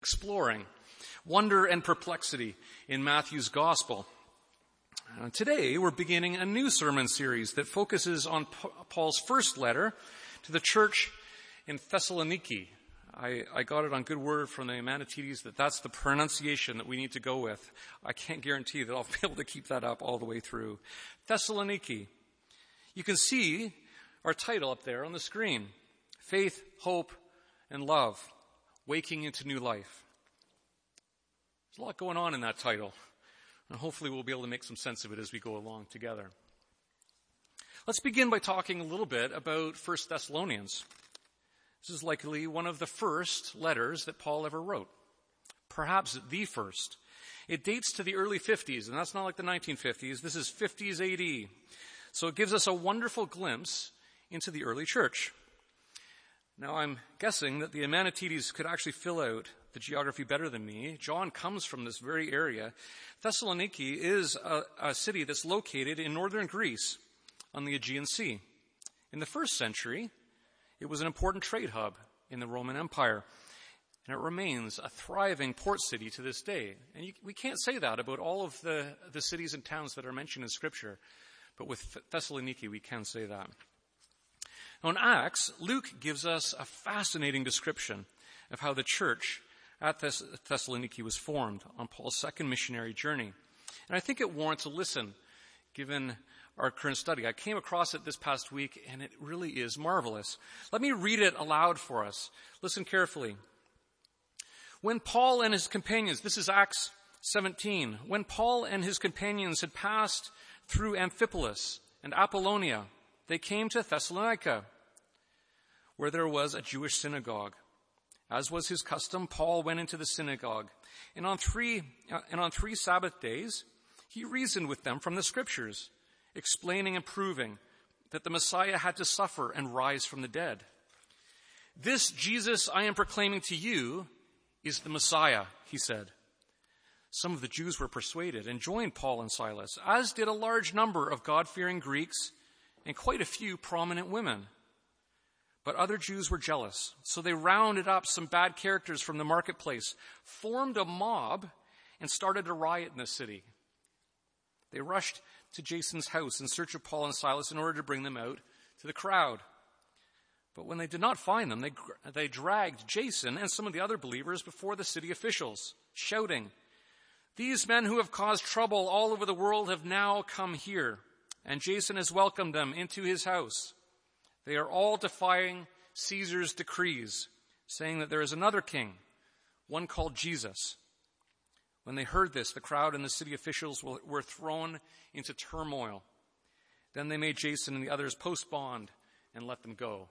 exploring wonder and perplexity in Matthew's gospel. Today, we're beginning a new sermon series that focuses on Paul's first letter to the church in Thessaloniki. I got it on good word from the Eumenides that that's the pronunciation that we need to go with. I can't guarantee that I'll be able to keep that up all the way through. Thessaloniki. You can see our title up there on the screen. Faith, Hope, and Love. Waking into New Life. There's a lot going on in that title. And hopefully we'll be able to make some sense of it as we go along together. Let's begin by talking a little bit about 1 Thessalonians. This is likely one of the first letters that Paul ever wrote. Perhaps the first. It dates to the early 50s, and that's not like the 1950s. This is 50s AD. So it gives us a wonderful glimpse into the early church. Now, I'm guessing that the Eumenides could actually fill out the geography better than me. John comes from this very area. Thessaloniki is a city that's located in northern Greece on the Aegean Sea. In the first century, it was an important trade hub in the Roman Empire, and it remains a thriving port city to this day. And we can't say that about all of the cities and towns that are mentioned in Scripture, but with Thessaloniki, we can say that. Now, in Acts, Luke gives us a fascinating description of how the church at Thessaloniki was formed on Paul's second missionary journey. And I think it warrants a listen, given our current study. I came across it this past week, and it really is marvelous. Let me read it aloud for us. Listen carefully. When Paul and his companions, this is Acts 17, when Paul and his companions had passed through Amphipolis and Apollonia, they came to Thessalonica, where there was a Jewish synagogue. As was his custom, Paul went into the synagogue, and on three Sabbath days, he reasoned with them from the Scriptures, explaining and proving that the Messiah had to suffer and rise from the dead. This Jesus I am proclaiming to you is the Messiah, he said. Some of the Jews were persuaded and joined Paul and Silas, as did a large number of God-fearing Greeks and quite a few prominent women. But other Jews were jealous, so they rounded up some bad characters from the marketplace, formed a mob, and started a riot in the city. They rushed to Jason's house in search of Paul and Silas in order to bring them out to the crowd. But when they did not find them, they dragged Jason and some of the other believers before the city officials, shouting, "These men who have caused trouble all over the world have now come here, and Jason has welcomed them into his house. They are all defying Caesar's decrees, saying that there is another king, one called Jesus." When they heard this, the crowd and the city officials were thrown into turmoil. Then they made Jason and the others post bond and let them go.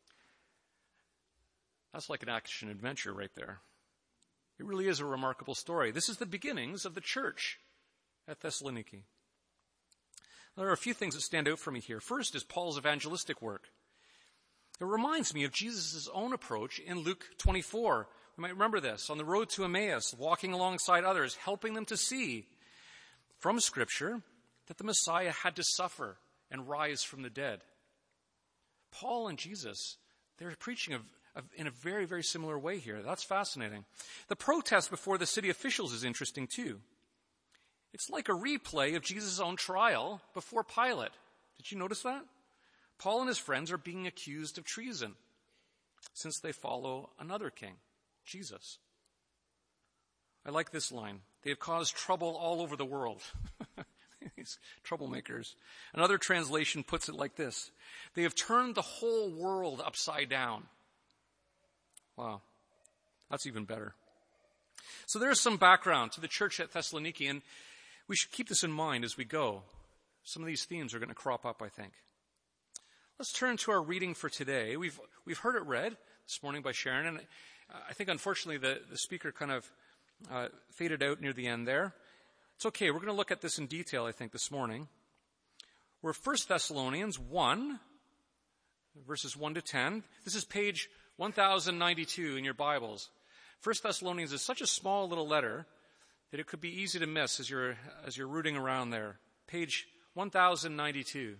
That's like an action adventure right there. It really is a remarkable story. This is the beginnings of the church at Thessaloniki. There are a few things that stand out for me here. First is Paul's evangelistic work. It reminds me of Jesus' own approach in Luke 24. You might remember this. On the road to Emmaus, walking alongside others, helping them to see from Scripture that the Messiah had to suffer and rise from the dead. Paul and Jesus, they're preaching in a very, very similar way here. That's fascinating. The protest before the city officials is interesting too. It's like a replay of Jesus' own trial before Pilate. Did you notice that? Paul and his friends are being accused of treason since they follow another king, Jesus. I like this line. They have caused trouble all over the world. These troublemakers. Another translation puts it like this. They have turned the whole world upside down. Wow. That's even better. So there's some background to the church at Thessaloniki, and we should keep this in mind as we go. Some of these themes are going to crop up, I think. Let's turn to our reading for today. We've heard it read this morning by Sharon, and I think unfortunately the speaker kind of faded out near the end there. It's okay. We're going to look at this in detail, I think, this morning. We're 1 Thessalonians 1, verses 1 to 10. This is page 1092 in your Bibles. 1 Thessalonians is such a small little letter that it could be easy to miss as you're rooting around there. Page 1092.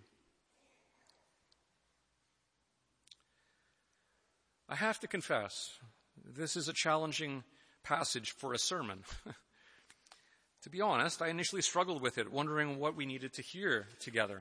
I have to confess, this is a challenging passage for a sermon. To be honest, I initially struggled with it, wondering what we needed to hear together.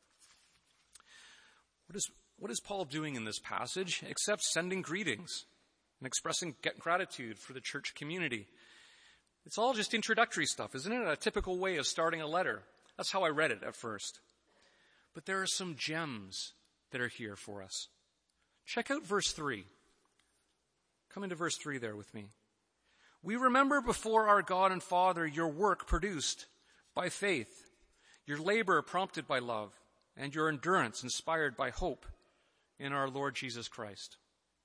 What is Paul doing in this passage except sending greetings and expressing gratitude for the church community? It's all just introductory stuff, isn't it? A typical way of starting a letter. That's how I read it at first. But there are some gems that are here for us. Check out verse 3. Come into verse 3 there with me. We remember before our God and Father your work produced by faith, your labor prompted by love, and your endurance inspired by hope in our Lord Jesus Christ.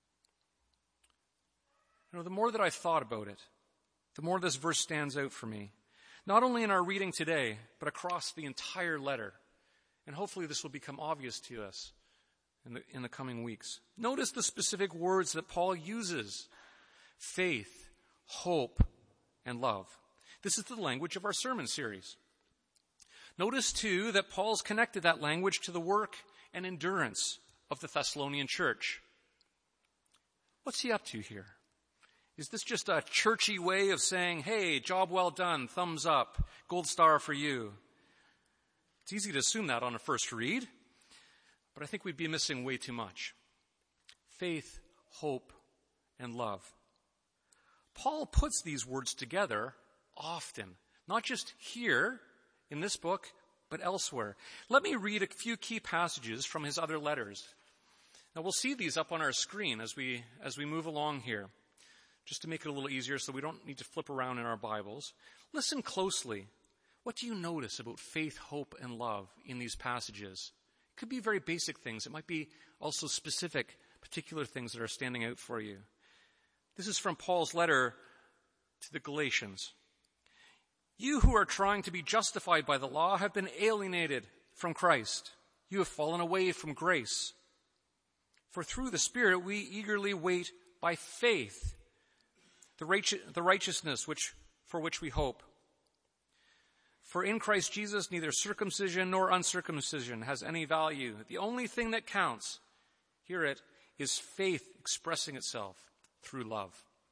The more that I thought about it, the more this verse stands out for me, not only in our reading today, but across the entire letter. And hopefully this will become obvious to us in the coming weeks. Notice the specific words that Paul uses: faith, hope, and love. This is the language of our sermon series. Notice, too, that Paul's connected that language to the work and endurance of the Thessalonian church. What's he up to here? Is this just a churchy way of saying, hey, job well done, thumbs up, gold star for you? It's easy to assume that on a first read, but I think we'd be missing way too much. Faith, hope, and love. Paul puts these words together often, not just here in this book, but elsewhere. Let me read a few key passages from his other letters. Now we'll see these up on our screen as we move along here, just to make it a little easier so we don't need to flip around in our Bibles. Listen closely. What do you notice about faith, hope, and love in these passages? It could be very basic things. It might be also specific, particular things that are standing out for you. This is from Paul's letter to the Galatians. You who are trying to be justified by the law have been alienated from Christ. You have fallen away from grace. For through the Spirit we eagerly wait by faith the righteousness for which we hope. For in Christ Jesus neither circumcision nor uncircumcision has any value. The only thing that counts, hear it, is faith expressing itself through love.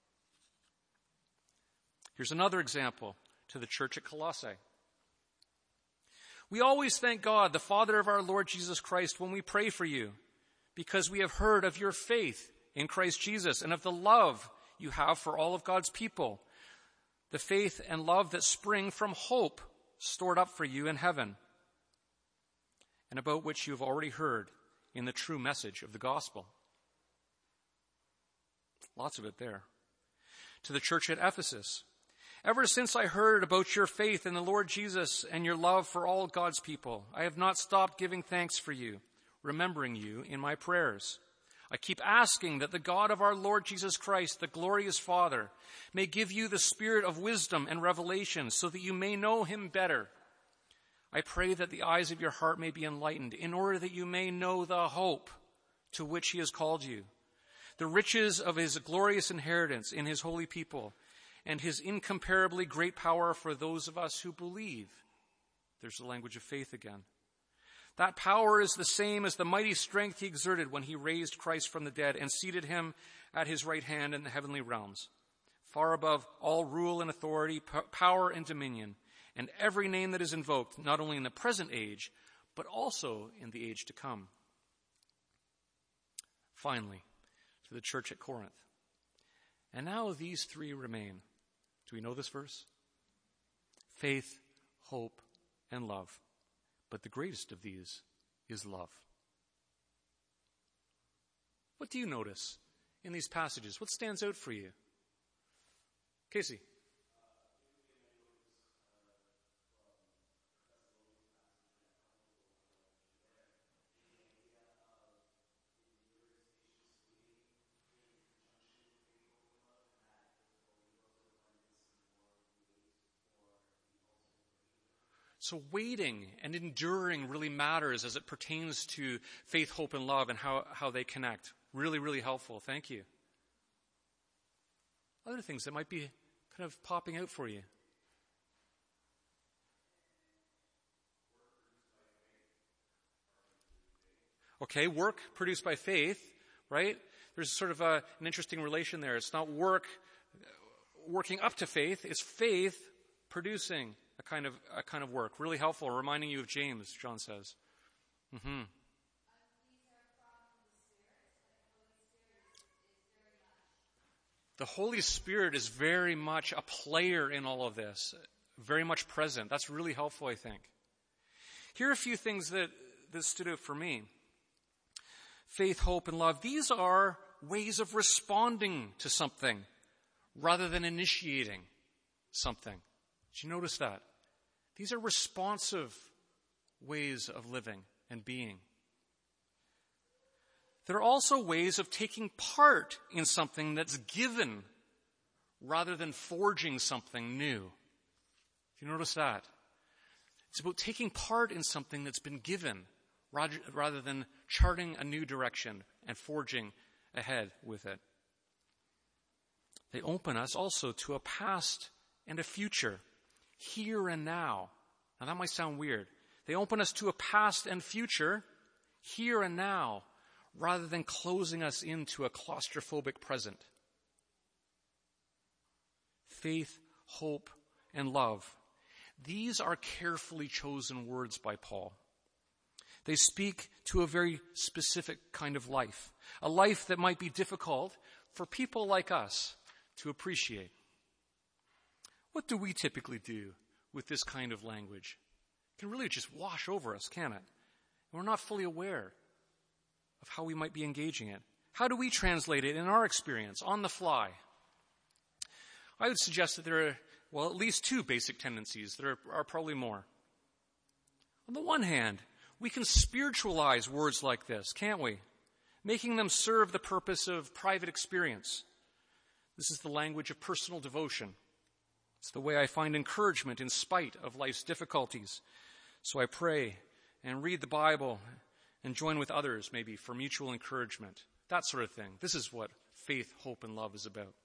Here's another example to the church at Colossae. We always thank God, the Father of our Lord Jesus Christ, when we pray for you, because we have heard of your faith in Christ Jesus and of the love you have for all of God's people, the faith and love that spring from hope stored up for you in heaven, and about which you have already heard in the true message of the gospel. Lots of it there. To the church at Ephesus. Ever since I heard about your faith in the Lord Jesus and your love for all God's people, I have not stopped giving thanks for you, remembering you in my prayers. I keep asking that the God of our Lord Jesus Christ, the glorious Father, may give you the spirit of wisdom and revelation so that you may know him better. I pray that the eyes of your heart may be enlightened in order that you may know the hope to which he has called you, the riches of his glorious inheritance in his holy people, and his incomparably great power for those of us who believe. There's the language of faith again. That power is the same as the mighty strength he exerted when he raised Christ from the dead and seated him at his right hand in the heavenly realms, far above all rule and authority, power and dominion, and every name that is invoked, not only in the present age, but also in the age to come. Finally, to the church at Corinth. And now these three remain. Do we know this verse? Faith, hope, and love. But the greatest of these is love. What do you notice in these passages? What stands out for you? Casey? So waiting and enduring really matters as it pertains to faith, hope, and love and how they connect. Really, really helpful. Thank you. Other things that might be kind of popping out for you. Okay, work produced by faith, right? There's sort of an interesting relation there. It's not work working up to faith. It's faith producing a kind of work. Really helpful, reminding you of James, John says. The Holy Spirit is very much a player in all of this, very much present. That's really helpful, I think. Here are a few things that stood out for me. Faith, hope, and love. These are ways of responding to something rather than initiating something. Did you notice that? These are responsive ways of living and being. There are also ways of taking part in something that's given rather than forging something new. Do you notice that? It's about taking part in something that's been given rather than charting a new direction and forging ahead with it. They open us also to a past and a future, here and now. Now that might sound weird. They open us to a past and future, here and now, rather than closing us into a claustrophobic present. Faith, hope, and love. These are carefully chosen words by Paul. They speak to a very specific kind of life, a life that might be difficult for people like us to appreciate. What do we typically do with this kind of language? It can really just wash over us, can't it? And we're not fully aware of how we might be engaging it. How do we translate it in our experience, on the fly? I would suggest that there are, at least two basic tendencies. There are probably more. On the one hand, we can spiritualize words like this, can't we? Making them serve the purpose of private experience. This is the language of personal devotion. It's the way I find encouragement in spite of life's difficulties. So I pray and read the Bible and join with others, maybe, for mutual encouragement. That sort of thing. This is what faith, hope, and love is about.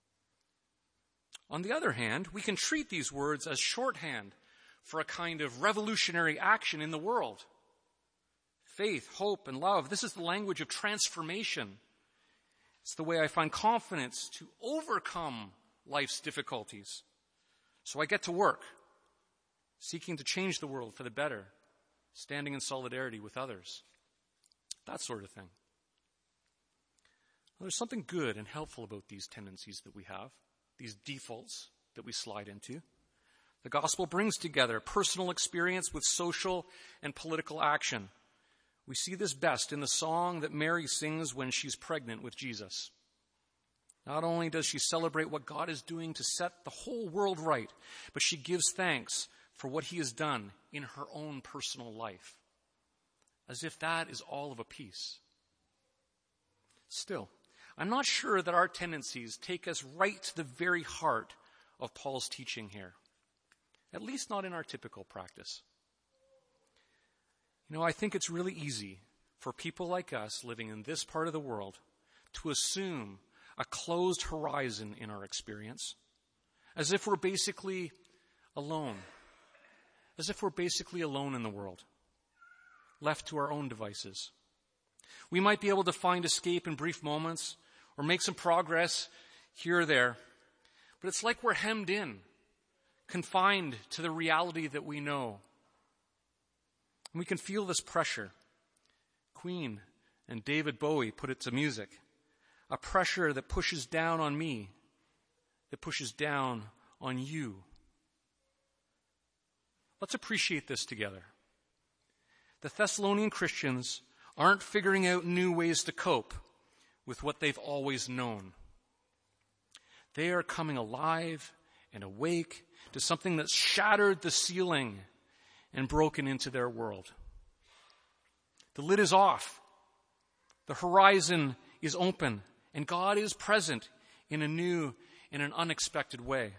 On the other hand, we can treat these words as shorthand for a kind of revolutionary action in the world. Faith, hope, and love. This is the language of transformation. It's the way I find confidence to overcome life's difficulties. So I get to work, seeking to change the world for the better, standing in solidarity with others. That sort of thing. Well, there's something good and helpful about these tendencies that we have, these defaults that we slide into. The gospel brings together personal experience with social and political action. We see this best in the song that Mary sings when she's pregnant with Jesus. Not only does she celebrate what God is doing to set the whole world right, but she gives thanks for what he has done in her own personal life, as if that is all of a piece. Still, I'm not sure that our tendencies take us right to the very heart of Paul's teaching here, at least not in our typical practice. I think it's really easy for people like us living in this part of the world to assume a closed horizon in our experience, as if we're basically alone, in the world, left to our own devices. We might be able to find escape in brief moments or make some progress here or there, but it's like we're hemmed in, confined to the reality that we know. And we can feel this pressure. Queen and David Bowie put it to music. A pressure that pushes down on me, that pushes down on you. Let's appreciate this together. The Thessalonian Christians aren't figuring out new ways to cope with what they've always known. They are coming alive and awake to something that's shattered the ceiling and broken into their world. The lid is off. The horizon is open. And God is present in an unexpected way.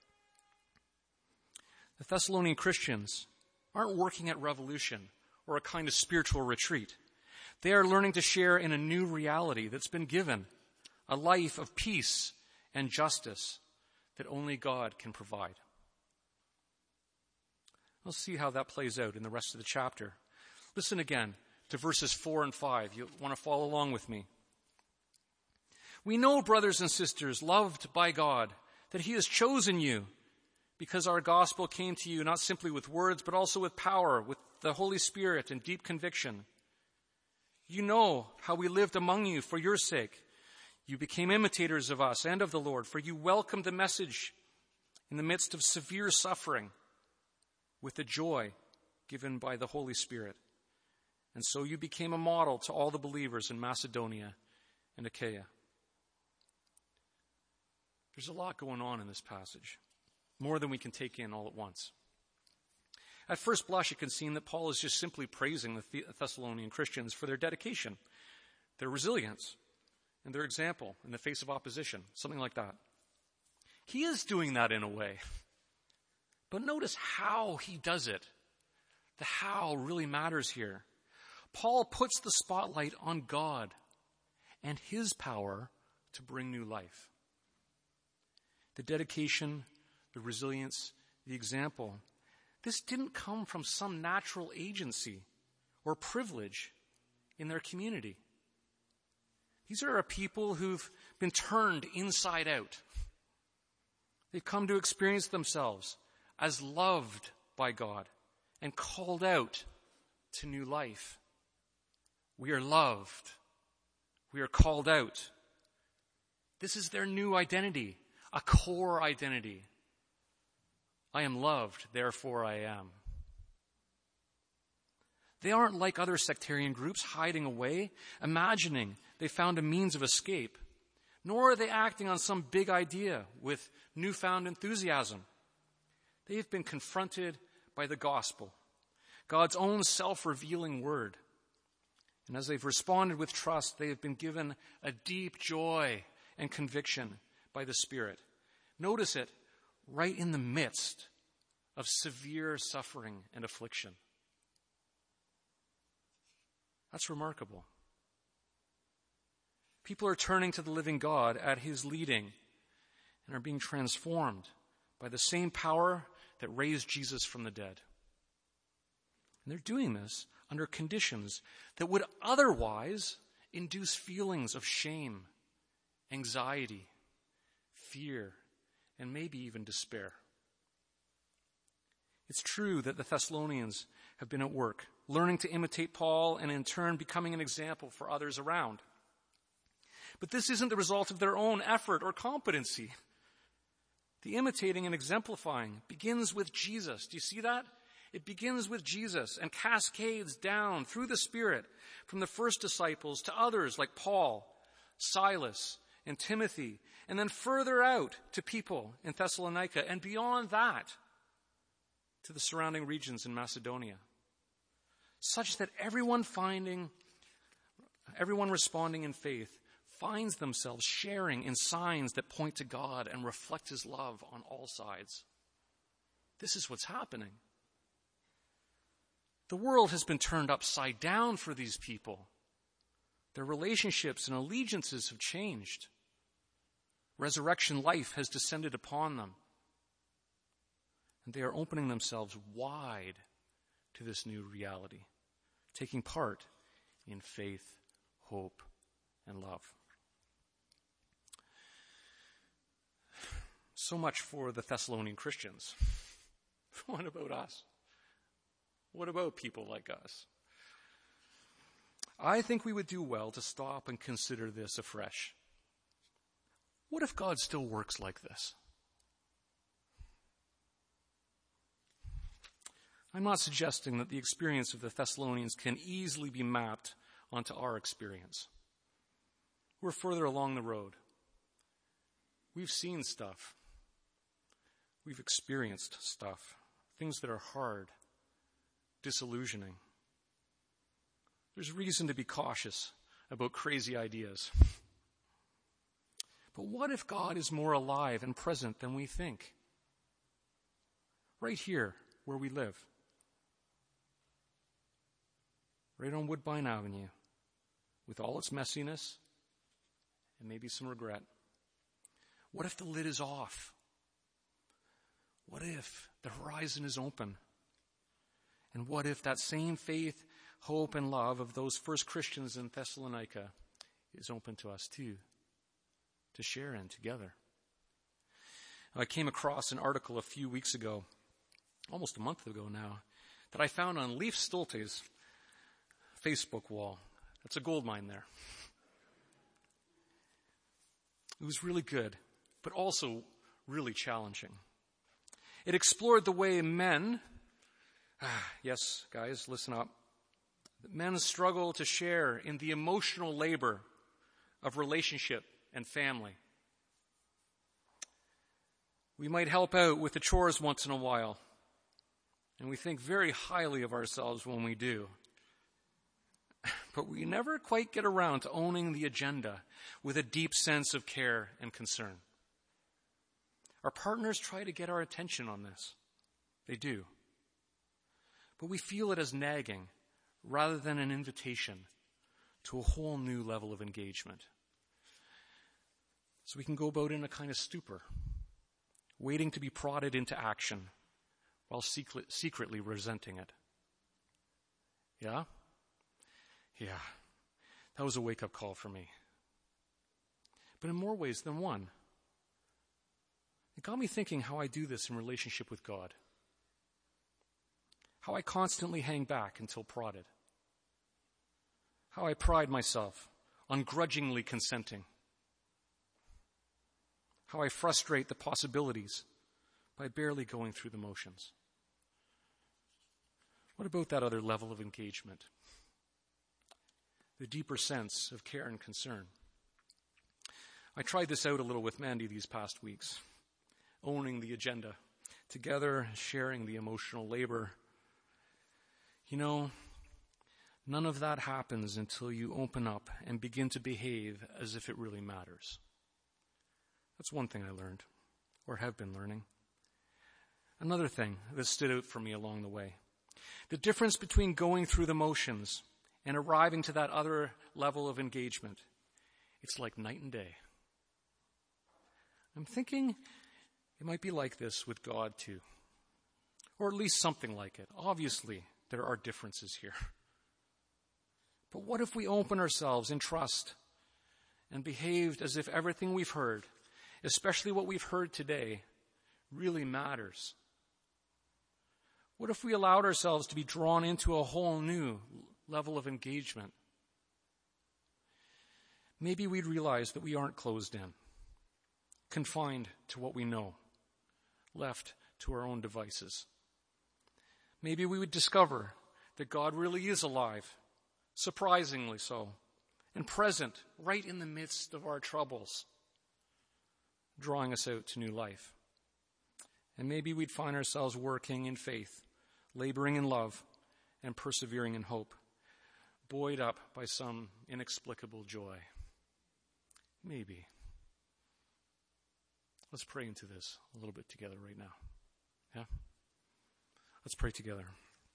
The Thessalonian Christians aren't working at revolution or a kind of spiritual retreat. They are learning to share in a new reality that's been given, a life of peace and justice that only God can provide. We'll see how that plays out in the rest of the chapter. Listen again to verses 4 and 5. You want to follow along with me. We know, brothers and sisters, loved by God, that he has chosen you because our gospel came to you not simply with words, but also with power, with the Holy Spirit and deep conviction. You know how we lived among you for your sake. You became imitators of us and of the Lord, for you welcomed the message in the midst of severe suffering with the joy given by the Holy Spirit. And so you became a model to all the believers in Macedonia and Achaia. There's a lot going on in this passage, more than we can take in all at once. At first blush, it can seem that Paul is just simply praising the Thessalonian Christians for their dedication, their resilience, and their example in the face of opposition, something like that. He is doing that in a way. But notice how he does it. The how really matters here. Paul puts the spotlight on God and his power to bring new life. The dedication, the resilience, the example. This didn't come from some natural agency or privilege in their community. These are a people who've been turned inside out. They've come to experience themselves as loved by God and called out to new life. We are loved. We are called out. This is their new identity, a core identity. I am loved, therefore I am. They aren't like other sectarian groups hiding away, imagining they found a means of escape, nor are they acting on some big idea with newfound enthusiasm. They have been confronted by the gospel, God's own self-revealing word. And as they've responded with trust, they have been given a deep joy and conviction by the Spirit. Notice it right in the midst of severe suffering and affliction. That's remarkable. People are turning to the living God at his leading and are being transformed by the same power that raised Jesus from the dead. And they're doing this under conditions that would otherwise induce feelings of shame, anxiety, fear, and maybe even despair. It's true that the Thessalonians have been at work, learning to imitate Paul and in turn becoming an example for others around. But this isn't the result of their own effort or competency. The imitating and exemplifying begins with Jesus. Do you see that? It begins with Jesus and cascades down through the Spirit from the first disciples to others like Paul, Silas, and Timothy, and then further out to people in Thessalonica, and beyond that to the surrounding regions in Macedonia, such that everyone responding in faith finds themselves sharing in signs that point to God and reflect his love on all sides. This is what's happening. The world has been turned upside down for these people. Their relationships and allegiances have changed. Resurrection life has descended upon them. And they are opening themselves wide to this new reality, taking part in faith, hope, and love. So much for the Thessalonian Christians. What about us? What about people like us? I think we would do well to stop and consider this afresh. What if God still works like this? I'm not suggesting that the experience of the Thessalonians can easily be mapped onto our experience. We're further along the road. We've seen stuff. We've experienced stuff. Things that are hard, disillusioning. There's reason to be cautious about crazy ideas. But what if God is more alive and present than we think? Right here, where we live. Right on Woodbine Avenue, with all its messiness and maybe some regret. What if the lid is off? What if the horizon is open? And what if that same faith, hope, and love of those first Christians in Thessalonica is open to us too, to share in together? I came across an article a few weeks ago, almost a month ago now, that I found on Leif Stolte's Facebook wall. That's a gold mine there. It was really good, but also really challenging. It explored the way men, yes, guys, listen up, men struggle to share in the emotional labor of relationship and family. We might help out with the chores once in a while, and we think very highly of ourselves when we do. But we never quite get around to owning the agenda with a deep sense of care and concern. Our partners try to get our attention on this. They do. But we feel it as nagging rather than an invitation to a whole new level of engagement. So we can go about in a kind of stupor, waiting to be prodded into action while secretly resenting it. Yeah? Yeah. That was a wake-up call for me. But in more ways than one. It got me thinking how I do this in relationship with God. How I constantly hang back until prodded. How I pride myself on grudgingly consenting. How I frustrate the possibilities by barely going through the motions. What about that other level of engagement? The deeper sense of care and concern. I tried this out a little with Mandy these past weeks. Owning the agenda. Together, sharing the emotional labor. You know, none of that happens until you open up and begin to behave as if it really matters. That's one thing I learned, or have been learning. Another thing that stood out for me along the way. The difference between going through the motions and arriving to that other level of engagement. It's like night and day. I'm thinking it might be like this with God too. Or at least something like it. Obviously, there are differences here. But what if we open ourselves in trust and behaved as if everything we've heard, especially what we've heard today, really matters? What if we allowed ourselves to be drawn into a whole new level of engagement? Maybe we'd realize that we aren't closed in, confined to what we know, left to our own devices. Maybe we would discover that God really is alive, surprisingly so, and present right in the midst of our troubles, drawing us out to new life. And maybe we'd find ourselves working in faith, laboring in love, and persevering in hope, buoyed up by some inexplicable joy. Maybe. Let's pray into this a little bit together right now. Yeah? Let's pray together.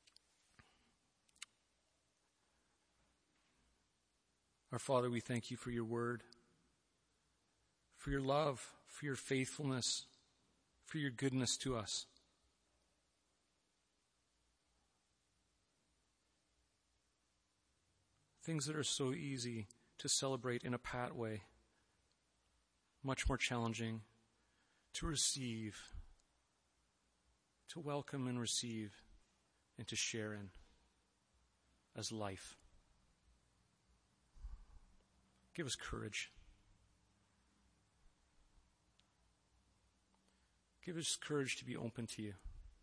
Our Father, we thank you for your word, for your love, for your faithfulness, for your goodness to us. Things that are so easy to celebrate in a pat way, much more challenging to receive, to welcome and receive, and to share in as life. Give us courage. Give us courage to be open to you,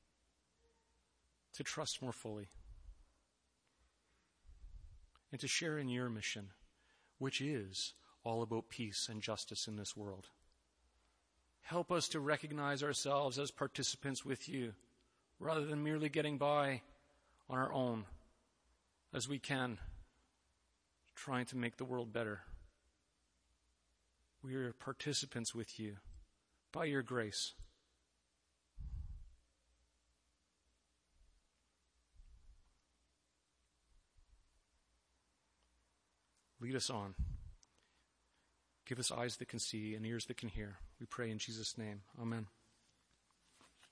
to trust more fully, and to share in your mission, which is all about peace and justice in this world. Help us to recognize ourselves as participants with you, rather than merely getting by on our own as we can, trying to make the world better. We are participants with you by your grace. Lead us on. Give us eyes that can see and ears that can hear. We pray in Jesus' name. Amen.